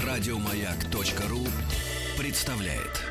Радиомаяк.ру представляет.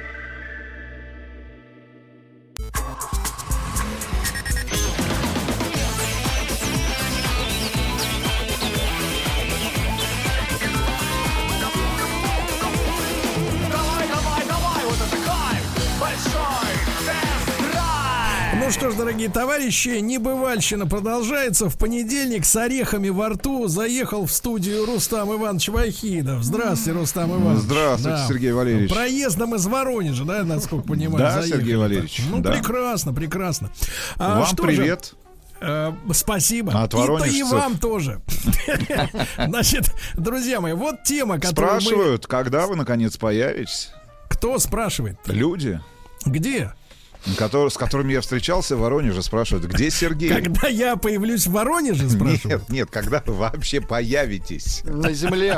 Ну что ж, дорогие товарищи, небывальщина продолжается. В понедельник с орехами во рту заехал в студию Рустам Иванович Вахидов. Здравствуйте, Рустам Иванович. Здравствуйте, да. Сергей Валерьевич. Проездом из Воронежа, да, насколько понимаю, да, заехали. Сергей Валерьевич. Ну, да. прекрасно, прекрасно. Вам что привет. Спасибо. От воронежцев. И вам тоже. Значит, друзья мои, вот тема, которую спрашивают, когда вы, наконец, появитесь. Кто спрашивает? Люди. Где? С которыми я встречался в Воронеже, спрашивают, где Сергей? Когда я появлюсь в Воронеже, спрашивают? Нет, когда вы вообще появитесь на земле.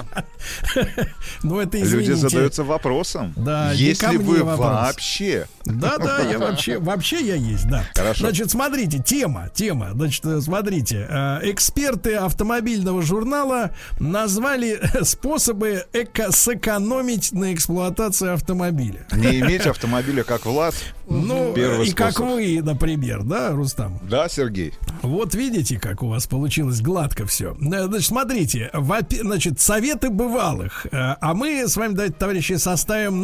Ну, это, извините. Люди задаются вопросом, да, если вы вообще. Да, я вообще я есть, да. Хорошо. Значит, смотрите, тема. Значит, смотрите, эксперты автомобильного журнала назвали способы сэкономить на эксплуатации автомобиля. Не иметь автомобиля как Влад. Ну, и как вы, например, да, Рустам? Да, Сергей. Вот видите, как у вас получилось гладко все. Значит, смотрите, значит, советы бывалых. А мы с вами, давайте, товарищи, составим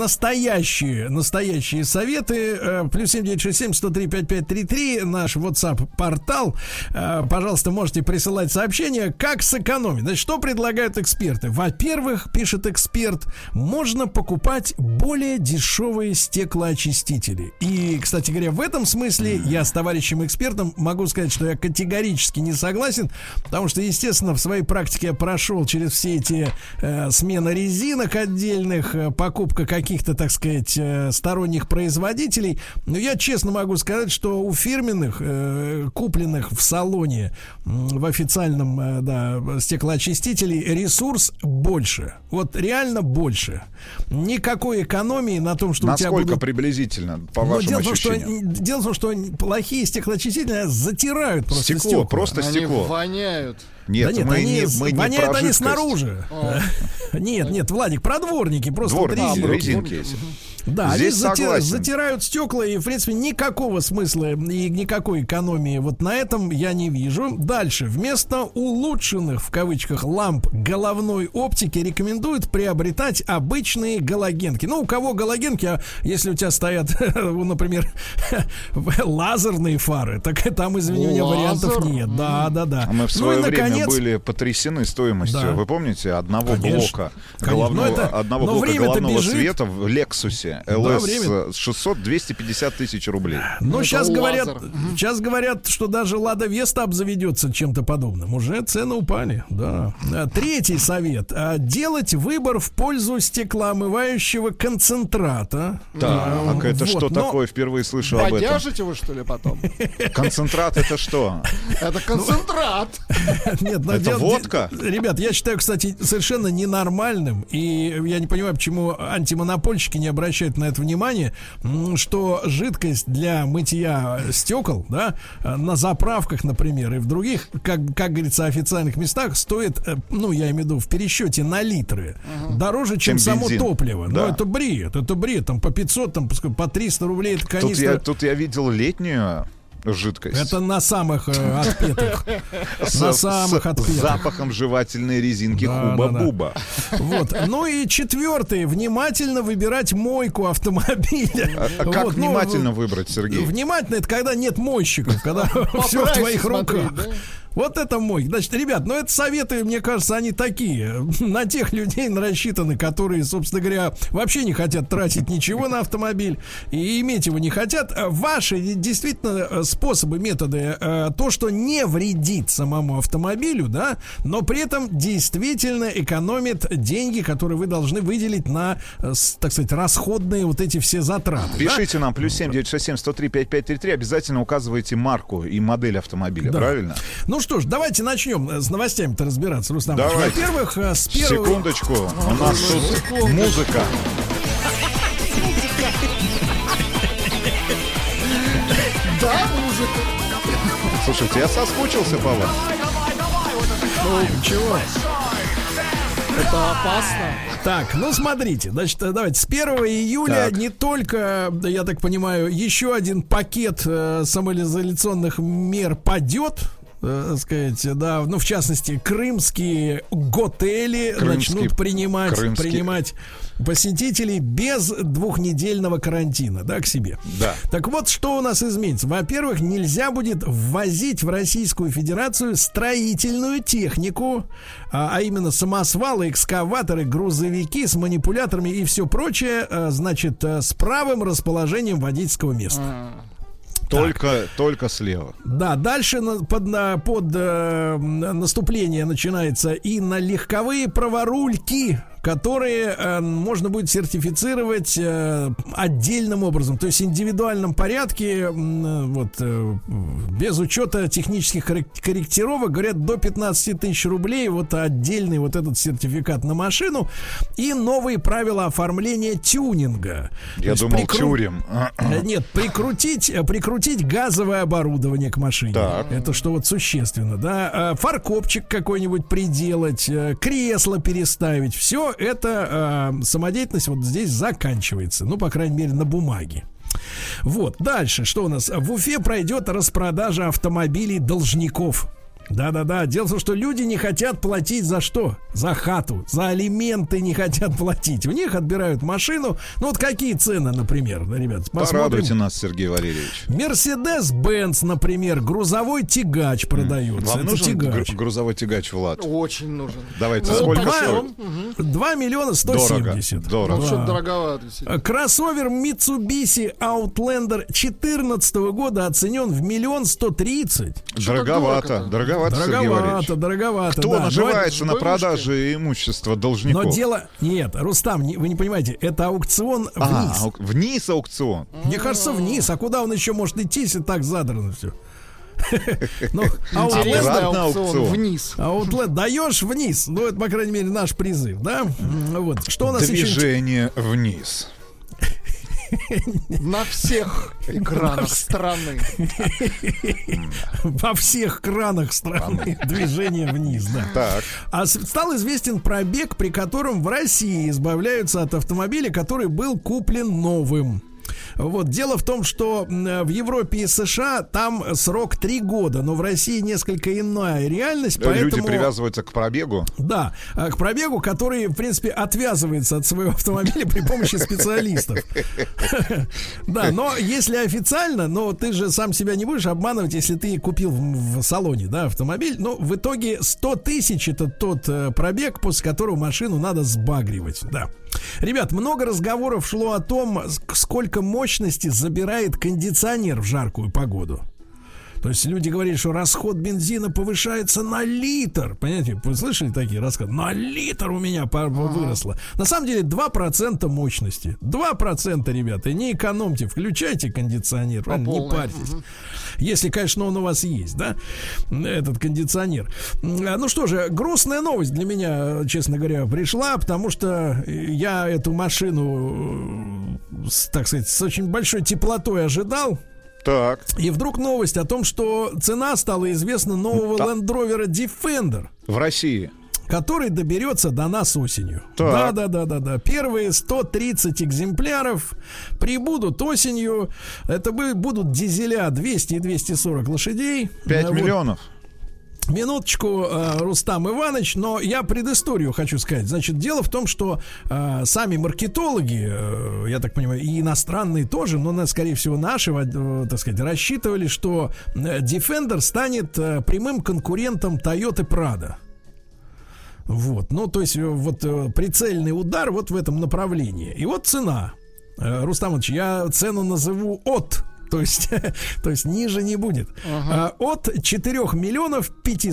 настоящие советы. Плюс 7967 103 5533, наш WhatsApp-портал. Пожалуйста, можете присылать сообщения, как сэкономить. Значит, что предлагают эксперты? Во-первых, пишет эксперт, можно покупать более дешевые стеклоочистители. И, кстати говоря, в этом смысле я с товарищем экспертом могу сказать, что я категорически не согласен, потому что, естественно, в своей практике я прошел через все эти смены резинок отдельных, покупка каких-то, так сказать, сторонних производителей. Но я честно могу сказать, что у фирменных, купленных в салоне, в официальном, стеклоочистителей, ресурс больше. Вот реально больше. Никакой экономии на том, что насколько у тебя будут... приблизительно, по вашим ощущениям? Дело в том, что плохие стеклоочистители затирают просто стекла. Просто стекло. Они воняют. Нет, они не воняют они снаружи. Нет, Владик, про дворники. Просто резинки есть. Да, здесь они затирают стекла, и, в принципе, никакого смысла и никакой экономии вот на этом я не вижу. Дальше. Вместо улучшенных, в кавычках, ламп головной оптики рекомендуют приобретать обычные галогенки. Ну, у кого галогенки, а если у тебя стоят, например, лазерные фары, так там, извини меня, вариантов нет. Да. Мы в свое время были потрясены стоимостью. Да. Вы помните, одного блока головного света в Лексусе LS 600-250 тысяч рублей. Но сейчас говорят, что даже Лада Веста обзаведется чем-то подобным. Уже цены упали. Да. Третий совет. Делать выбор в пользу стеклоомывающего концентрата. Так, это что такое? Впервые слышу об этом. Поддержите вы, что ли, потом? Концентрат это что? Это концентрат. Нет, это водка? Ребят, я считаю, кстати, совершенно ненормальным, и я не понимаю, почему антимонопольщики не обращают на это внимание, что жидкость для мытья стекол, да, на заправках, например, и в других, как говорится, официальных местах стоит, я имею в виду в пересчете на литры, дороже, чем само бензин. Топливо. Да. Но это бред, там по 500, там по 300 рублей это канистра. Тут я видел летнюю жидкость. Это на самых отпетых. На самых отпетых. С запахом жевательной резинки Хуба-Буба. Вот. Ну и четвертый. Внимательно выбирать мойку автомобиля. Как внимательно выбрать, Сергей? Внимательно — это когда нет мойщиков, когда все в твоих руках. Вот это мой. Значит, ребят, это советы, мне кажется, они такие. На тех людей рассчитаны, которые, собственно говоря, вообще не хотят тратить ничего на автомобиль и иметь его не хотят. Ваши действительно способы, методы, то, что не вредит самому автомобилю, да, но при этом действительно экономит деньги, которые вы должны выделить на, так сказать, расходные вот эти все затраты. Пишите нам плюс 7967 103 5533. Обязательно указывайте марку и модель автомобиля, правильно? Ну что ж, давайте начнем с новостями-то разбираться, Рустам. Во-первых, с первого... Секундочку, у нас тут музыка. Да, музыка. Слушайте, я соскучился по вам. Ну, чего? Это опасно. Так, ну смотрите, значит, давайте с 1 июля Так. не только, я так понимаю, еще один пакет самоизоляционных мер падет, так сказать, да, ну, в частности, крымские готели начнут принимать посетителей без двухнедельного карантина, да, к себе. Да. Так вот, что у нас изменится? Во-первых, нельзя будет ввозить в Российскую Федерацию строительную технику, а именно самосвалы, экскаваторы, грузовики с манипуляторами и все прочее, значит, с правым расположением водительского места. Только слева. Да, дальше под наступление начинается и на легковые праворульки, которые можно будет сертифицировать отдельным образом, то есть в индивидуальном порядке, без учета технических корректировок, говорят, до 15 тысяч рублей, вот отдельный вот этот сертификат на машину, и новые правила оформления тюнинга. Я думал, тюрем. Нет, прикрутить газовое оборудование к машине. Так. Это что вот существенно, да? Фаркопчик какой-нибудь приделать, кресло переставить. Все это самодеятельность вот здесь заканчивается. Ну, по крайней мере, на бумаге. Вот, дальше, что у нас? В Уфе пройдет распродажа автомобилей должников. Да-да-да. Дело в том, что люди не хотят платить за что? За хату, за алименты не хотят платить. У них отбирают машину. Ну вот какие цены, например, да, ребят? Порадуйте нас, Сергей Валерьевич. Мерседес-Бенц, например, грузовой тягач продается. Вам нужен грузовой тягач, Влад? Очень нужен. Давайте, сколько стоит? 2 миллиона 170. Дорого. Ну, что-то дороговато. Кроссовер Mitsubishi Outlander 2014 года оценен в 1 130 000. Дороговато. Дороговато. Кто наживается на продаже имущества должников? Но дело... Нет, Рустам, вы не понимаете, это аукцион вниз. Вниз аукцион? Мне кажется, вниз. А куда он еще может идти, если так задрано все? Интересный аукцион вниз. Аутлет даешь вниз. Ну, это, по крайней мере, наш призыв, да? Вот. Что у нас еще? Движение вниз. На всех экранах страны. Во всех кранах страны движение вниз, да. Так. А стал известен пробег, при котором в России избавляются от автомобиля, который был куплен новым. Вот. Дело в том, что в Европе и США там срок 3 года, но в России несколько иная реальность. Поэтому... Люди привязываются к пробегу? Да, к пробегу, который, в принципе, отвязывается от своего автомобиля при помощи специалистов. Да, но если официально, но ты же сам себя не будешь обманывать, если ты купил в салоне, да, автомобиль, но в итоге 100 тысяч это тот пробег, после которого машину надо сбагривать, да. Ребят, много разговоров шло о том, сколько мощности забирает кондиционер в жаркую погоду. То есть люди говорили, что расход бензина повышается на литр. Понимаете, вы слышали такие рассказы? На литр у меня выросло. На самом деле 2% мощности. 2%, ребята. Не экономьте, включайте кондиционер. Не парьтесь. Если, конечно, он у вас есть, да, этот кондиционер. Ну что же, грустная новость для меня, честно говоря, пришла, потому что я эту машину, так сказать, с очень большой теплотой ожидал. Так. И вдруг новость о том, что цена стала известна нового Land Rover Defender. В России. Который доберется до нас осенью. Так. Да. Первые 130 экземпляров прибудут осенью. Это будут дизеля 200 и 240 лошадей. 5 миллионов. Минуточку, Рустам Иванович, но я предысторию хочу сказать. Значит, дело в том, что сами маркетологи, я так понимаю, и иностранные тоже, но, скорее всего, наши, так сказать, рассчитывали, что Defender станет прямым конкурентом Toyota Prado. Вот, ну, то есть, вот прицельный удар вот в этом направлении. И вот цена. Рустам Иванович, я цену назову то есть ниже не будет. От 4 миллионов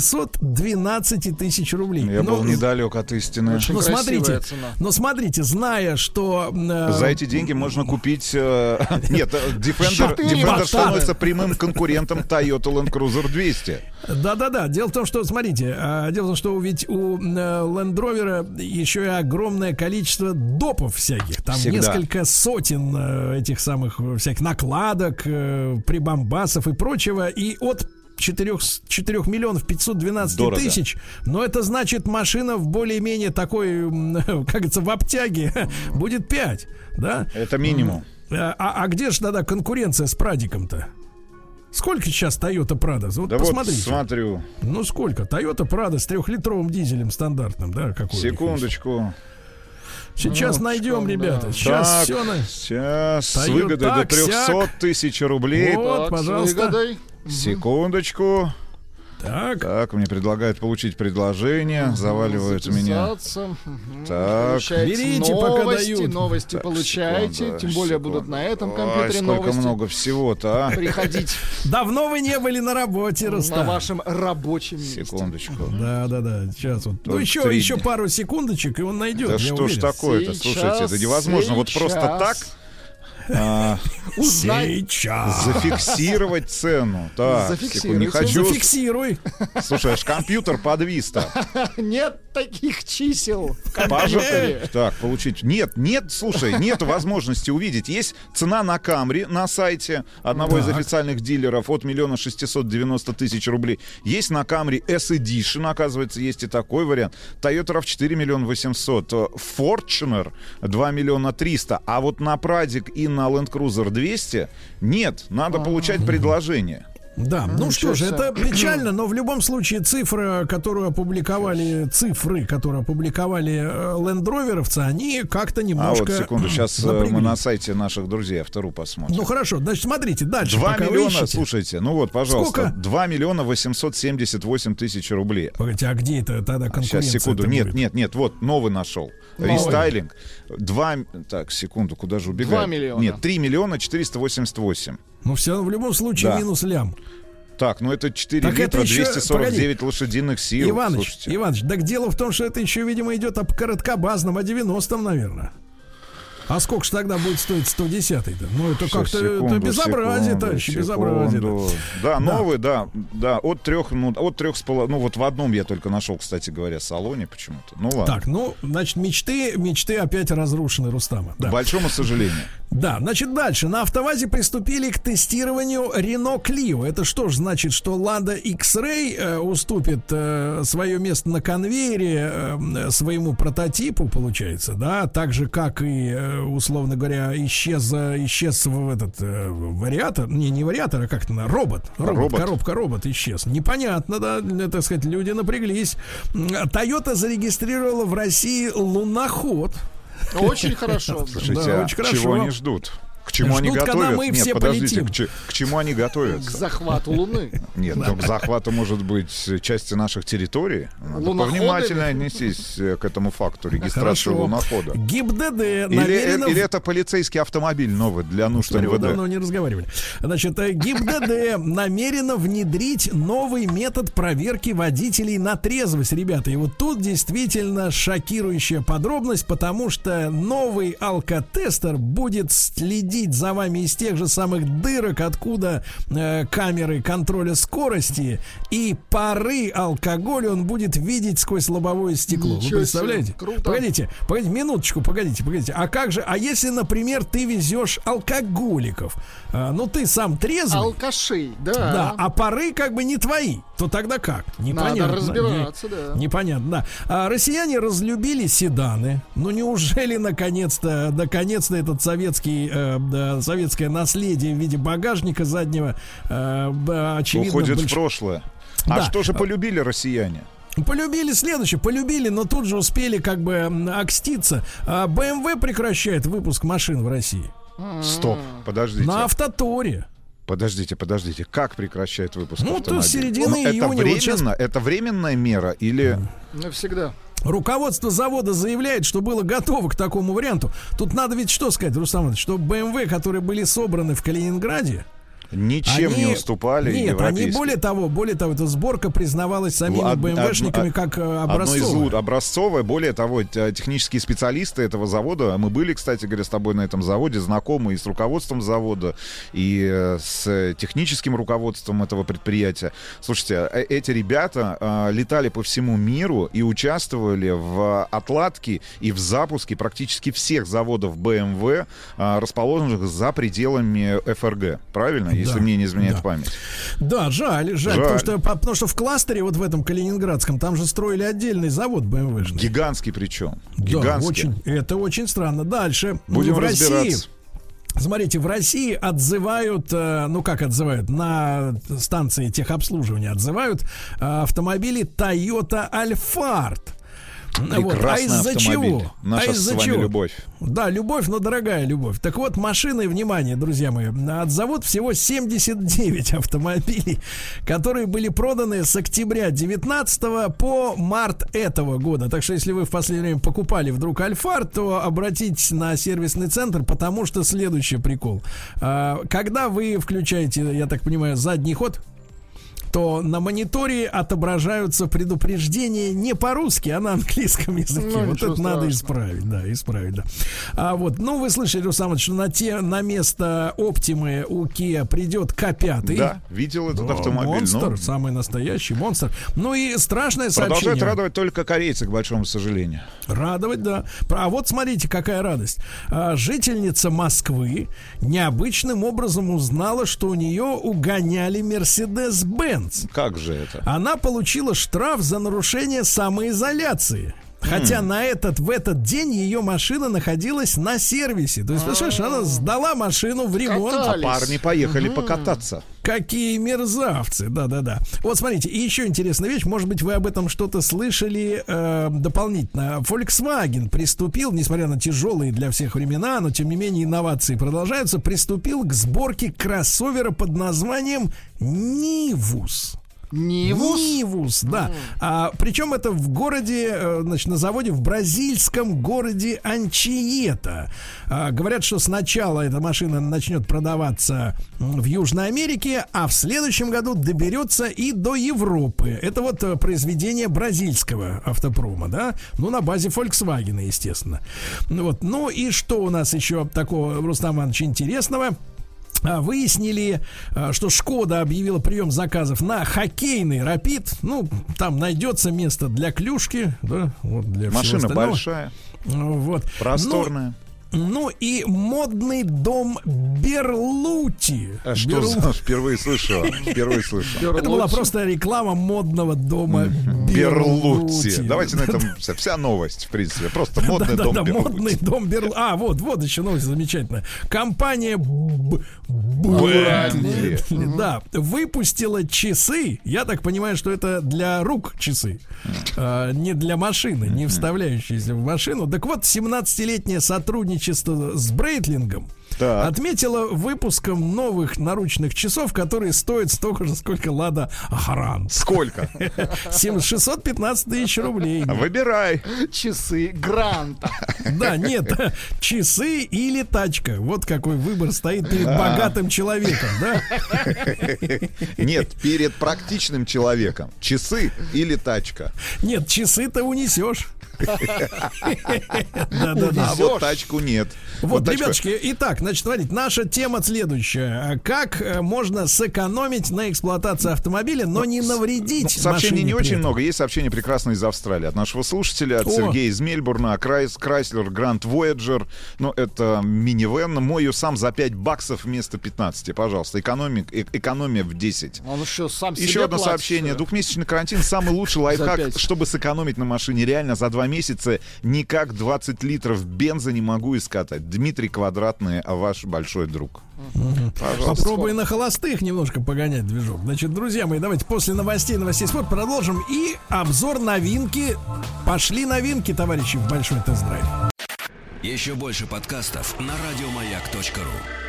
512 тысяч рублей. Я был недалек от истины. Но смотрите, зная, что... За эти деньги можно купить... Нет, Defender становится прямым конкурентом Toyota Land Cruiser 200. Да. Дело в том, что, смотрите, что ведь у Land Rover еще и огромное количество допов всяких. Там несколько сотен этих самых всяких накладок, прибамбасов и прочего. И от 4 миллионов 512 Дорого. тысяч, но это значит, машина в более-менее такой, как говорится, в обтяге будет 5, да? Это минимум. А где же тогда конкуренция с Прадиком-то? Сколько сейчас Toyota Prado? Вот Да посмотрите. вот смотрю. Ну сколько? Toyota Prado с 3-литровым дизелем стандартным, да? Какой Секундочку. Сейчас Ну, найдем, что, ребята. да. Сейчас Так, все сейчас с Toyota выгодой до так, 300 сяк. тысяч рублей. Вот, Так, пожалуйста. с выгодой. Секундочку. Так. Так, мне предлагают получить предложение. Заваливают меня. Записаться. Мгм. Так. Получайте Берите, пока дают. новости Так, получайте. секунду, Тем более секунду. будут на этом Ой, компьютере сколько новости. много всего-то, а? Приходить Давно вы не были на работе, на Рустам. вашем рабочем месте. Секундочку. Да. Сейчас вот. Ну Тут еще, 3 еще дня. пару секундочек, и он найдет. Да я что ж уверен. такое-то? Слушайте, это невозможно. Вот просто так Узнать. Сейчас. зафиксировать цену. Так, Зафиксируйте. секунду, не хочу. Зафиксируй. Слушай, аж компьютер подвис-то. Нет таких чисел в Пожалуйста. компьютере. Так, получить. Нет, слушай, нет возможности увидеть. Есть цена на Камри на сайте одного из официальных дилеров от 1 690 000 рублей. Есть на Камри S-Edition, оказывается, есть и такой вариант. Toyota RAV4 1 800 000. Fortuner 2 300 000. А вот на Прадик и на Land Cruiser 200 нет. Надо получать предложение. Да, ну что же, себе. это печально, но в любом случае цифры, которые опубликовали лендроверовцы, они как-то А немножко вот секунду, сейчас напрягли. мы на сайте наших друзей автору посмотрим. Ну хорошо, значит, смотрите, дальше. 2 пока вы миллиона, ищете. слушайте, ну вот, пожалуйста, Сколько? 2 878 000 рублей. Погодите, а где это тогда конкуренция? Сейчас, секунду, нет, вот, новый нашел. Новый. Рестайлинг. Так, секунду, куда же убегает? 2 миллиона. Нет, 3 488. Ну все, в любом случае Да. минус лям. Так, ну это 4 Так это литра, еще- 249 лошадиных сил. Слушайте. Иваныч, так дело в том, что это еще, видимо, идет о короткобазном, о 90-м, наверное. А сколько же тогда будет стоить 110-й-то? Ну, это Всё, как-то секунду, это безобразие, секунду, товарищи, секунду. безобразие. Да, новый, да, от 3,5, ну вот в одном я только нашел, кстати говоря, салоне почему-то. Ну ладно. Так, ну, значит, мечты опять разрушены, Рустама. К Да. большому сожалению. Да, значит, дальше. На АвтоВАЗе приступили к тестированию Renault Clio. Это что же значит, что Lada X-Ray уступит свое место на конвейере своему прототипу, получается, да, так же, как и, условно говоря, исчез в этот вариатор, не вариатор, а как это, робот, коробка-робот исчез. Непонятно, да, так сказать, люди напряглись. Toyota зарегистрировала в России луноход. Очень хорошо. Слушайте, Да, а очень чего хорошо. они ждут? К чему они Ждут, когда готовятся? мы Нет, все подождите, полетим. к чему они К готовятся? захвату Луны. Нет, ну, к захвату, может быть, части наших территорий. Надо Луноходы? повнимательно отнестись к этому факту регистрации Хорошо. лунохода. ГИБДД намерена... Или это полицейский автомобиль новый для нужд Смотри, вы давно МВД? не разговаривали. Значит, ГИБДД намерена внедрить новый метод проверки водителей на трезвость, ребята. И вот тут действительно шокирующая подробность, потому что новый алкотестер будет следить за вами из тех же самых дырок, откуда камеры контроля скорости, и пары алкоголя он будет видеть сквозь лобовое стекло. Ничего Вы представляете? себе, круто. Погодите, минуточку, погодите. А как же, а если, например, ты везешь алкоголиков, ну ты сам трезвый, Алкашей, да, да. а пары как бы не твои, то тогда как? Непонятно. Надо разбираться, да. Непонятно, да. А россияне разлюбили седаны. Ну неужели наконец-то этот советское наследие в виде багажника заднего очевидно Уходит в прошлое. А Да. что же полюбили россияне? Полюбили, но тут же успели как бы окститься. BMW прекращает выпуск машин в России. Стоп, подождите. На Автоторе. Подождите. Как прекращает выпуск Ну, то автомобиля? с середины Ну, это июня, вот временно? сейчас- Это временная мера или... Навсегда. Руководство завода заявляет, что было готово к такому варианту. Тут надо ведь что сказать, Рустам Иванович, что BMW, которые были собраны в Калининграде, Ничем не уступали Нет, они европейским. более того, эта сборка признавалась самими БМВшниками как образцовая. Образцовая. Более того, технические специалисты этого завода, мы были, кстати говоря, с тобой на этом заводе, знакомы и с руководством завода, и с техническим руководством этого предприятия. Слушайте, эти ребята летали по всему миру и участвовали в отладке и в запуске практически всех заводов BMW, расположенных за пределами ФРГ. Правильно? если Да, мне не изменяет да. память. Да, жаль. Потому что в кластере, вот в этом калининградском, там же строили отдельный завод BMW-шный. Гигантский причем. Да, Гигантский. это очень странно. Дальше. Будем в России, разбираться. смотрите, в России отзывают, как отзывают, на станции техобслуживания отзывают автомобили Toyota Alphard. Прекрасный из-за автомобиль. чего? Наша из-за с вами чего? любовь. Да, любовь, но дорогая любовь. Так вот, машины, внимание, друзья мои, отзовут всего 79 автомобилей, которые были проданы с октября 19 по март этого года. Так что, если вы в последнее время покупали вдруг Альфард, то обратитесь на сервисный центр, потому что следующий прикол. Когда вы включаете, я так понимаю, задний ход, то на мониторе отображаются предупреждения не по-русски, а на английском языке. Ну, вот это надо исправить, да. Вы слышали, Руслан, что на место Оптимы у Kia придет К5. Да, видел этот автомобиль. Монстр, самый настоящий монстр. Ну и страшное сообщение. Продолжают радовать только корейцы, к большому сожалению. Радовать, да. А вот смотрите, какая радость. Жительница Москвы необычным образом узнала, что у нее угоняли Mercedes-Benz. Как же это? Она получила штраф за нарушение самоизоляции. Хотя в этот день ее машина находилась на сервисе. То есть, представляешь, она сдала машину в ремонт. А парни поехали покататься. Какие мерзавцы, да. Вот смотрите, и еще интересная вещь, может быть, вы об этом что-то слышали дополнительно. Volkswagen приступил, несмотря на тяжелые для всех времена, но тем не менее инновации продолжаются, приступил к сборке кроссовера под названием Nivus. Nivus, да. Причем это в городе, на заводе в бразильском городе Анчиета. Говорят, что сначала эта машина начнет продаваться в Южной Америке, а в следующем году доберется и до Европы. Это вот произведение бразильского автопрома, да? На базе Volkswagen, естественно. Ну и что у нас еще такого, Рустам Иванович, интересного? Выяснили, что Шкода объявила прием заказов на хоккейный Рапид. Там найдется место для клюшки, да, вот для машина большая, просторная. И модный дом Берлути. Что впервые слышу. Это была просто реклама модного дома Берлути. Давайте на этом вся новость, в принципе. Просто модный дом Берлути. Модный дом Берлути. Вот еще новость замечательная. Компания выпустила часы. Я так понимаю, что это для рук часы, не для машины, не вставляющиеся в машину. Так вот, 17-летняя сотрудничество с Брейтлингом отметила выпуском новых наручных часов, которые стоят столько же, сколько Лада Грант. Сколько? 615 тысяч рублей. Выбирай. Часы Гранта. Да, нет, часы или тачка. Вот какой выбор стоит перед богатым человеком, да? Нет, перед практичным человеком. Часы или тачка. Нет, часы ты унесешь. А вот тачку нет. Вот, ребятушки, итак, значит, смотрите, наша тема следующая. Как можно сэкономить на эксплуатации автомобиля, но не навредить сообщений не очень этом. много. Есть сообщение прекрасное из Австралии от нашего слушателя, от Сергея из Мельбурна. Chrysler Grand Voyager. Это минивэн. Мою сам за $5 вместо 15. Пожалуйста, экономия в 10. Он еще сам себе Еще одно платит, сообщение. что ли? 2-месячный карантин. Самый лучший лайфхак, чтобы сэкономить на машине. Реально, за 2 месяца никак 20 литров бенза не могу искатать. Дмитрий Квадратный, ваш большой друг. Пожалуйста. Попробуй на холостых немножко погонять движок. Значит, друзья мои, давайте после новостей спорта продолжим. И обзор новинки. Пошли новинки, товарищи, в большой тест-драйв. Еще больше подкастов на радиомаяк.ру.